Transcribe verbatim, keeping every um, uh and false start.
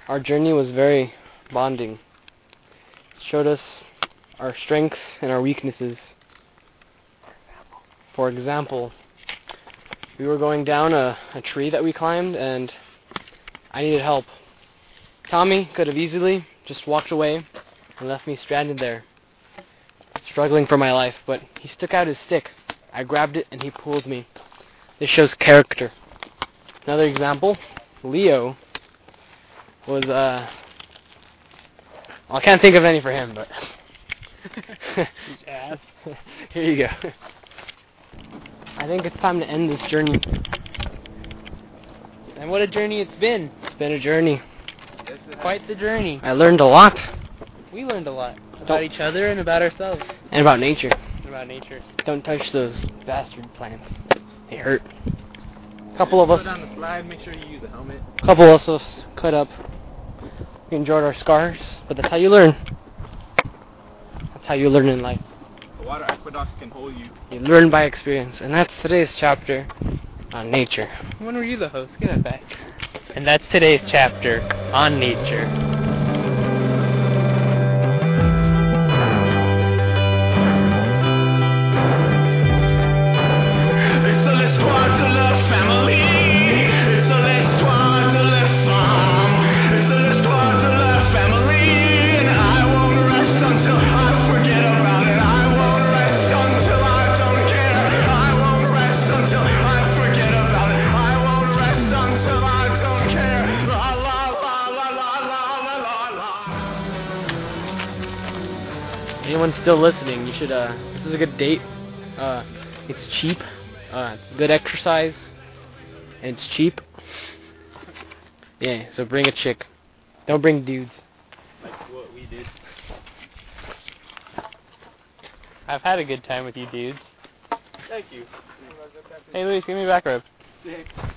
Our journey was very bonding. It showed us our strengths and our weaknesses. For example, we were going down a, a tree that we climbed, and I needed help. Tommy could have easily just walked away and left me stranded there, struggling for my life, but he stuck out his stick. I grabbed it and he pulled me. This shows character. Another example, Leo was, uh, well, I can't think of any for him, but ass. Here you go. I think it's time to end this journey. And what a journey it's been. It's been a journey. Yes, it Quite the journey. I learned a lot. We learned a lot about Don't. each other and about ourselves. And about nature. And about nature. Don't touch those bastard plants. They hurt. A couple of us. Go down the slide. Make sure you use a helmet. A couple of us cut up. We enjoyed our scars, but that's how you learn. That's how you learn in life. The water aqueducts can hold you. You learn by experience, and that's today's chapter on nature. When were you the host? Get it back. And that's today's chapter on nature. Anyone still listening, you should, uh, this is a good date. Uh, it's cheap. Uh, it's good exercise. And it's cheap. Yeah, so bring a chick. Don't bring dudes. Like what we did. I've had a good time with you dudes. Thank you. Hey Luis, give me a back rub. Sick.